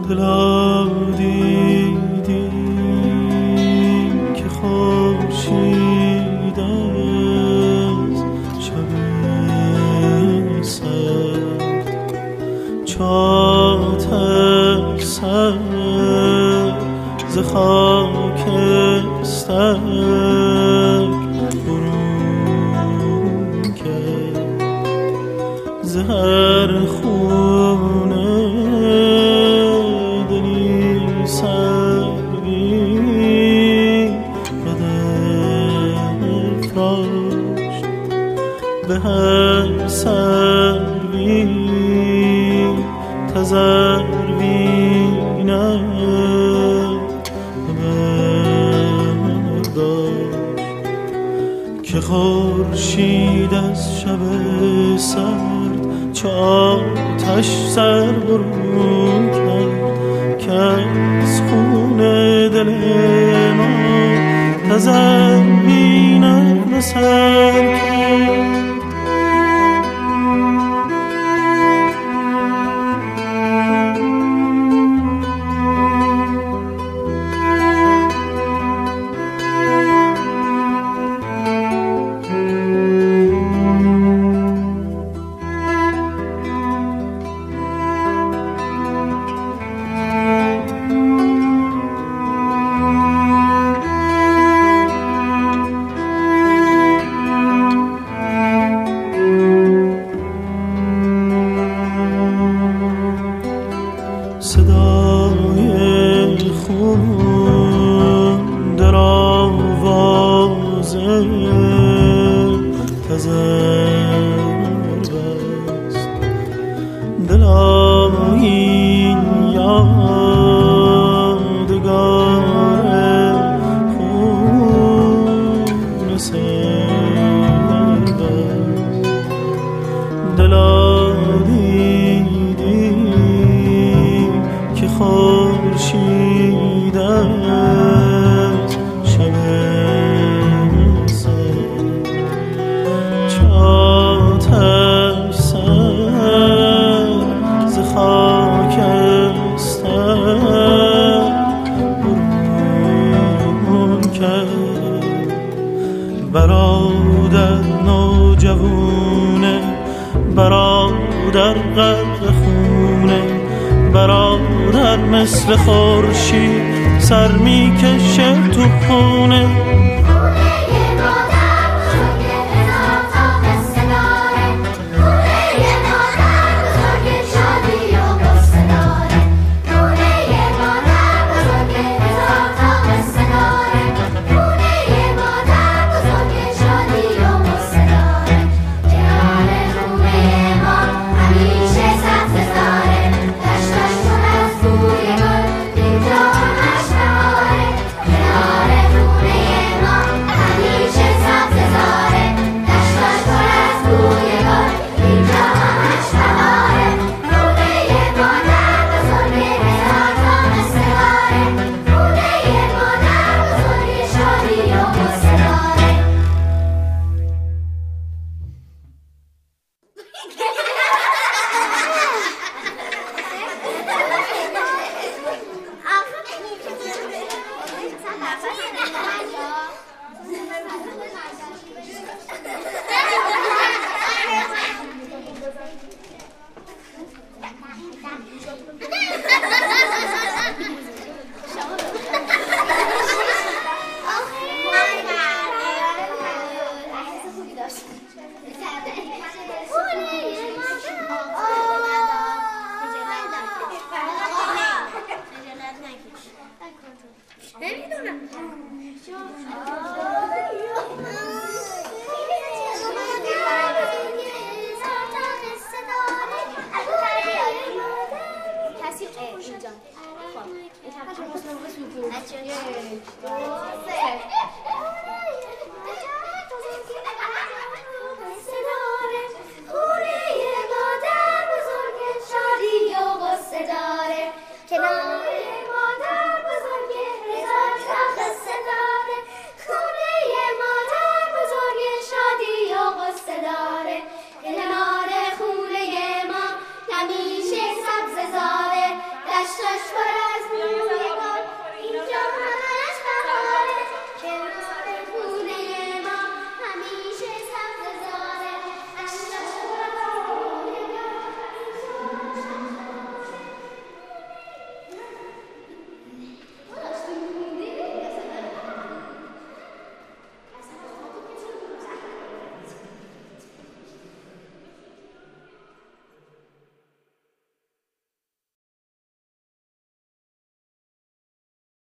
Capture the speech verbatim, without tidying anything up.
دلا دیدی که خورشید از شب سرد چاتک سر ز خاکستر برون کرد ز هر خونه دلی سروی رد افراشت به هر سروی تزروینه که خورشید از شب سرد چه آتش سر برون کرد که از خون دل ما تزروینه بسر کرد. صدای خون در آواز تزر بست دلا این یادگار خون سر بست دلا خورشید از شب سرد چاتش سر ز خاکستر برون کرد. برادر نوجوونه برادر غرق خونه برادر مثل خورشید سر میکشه تو خونه کنار خونه ما همیشه سبز زاره دشت اشتر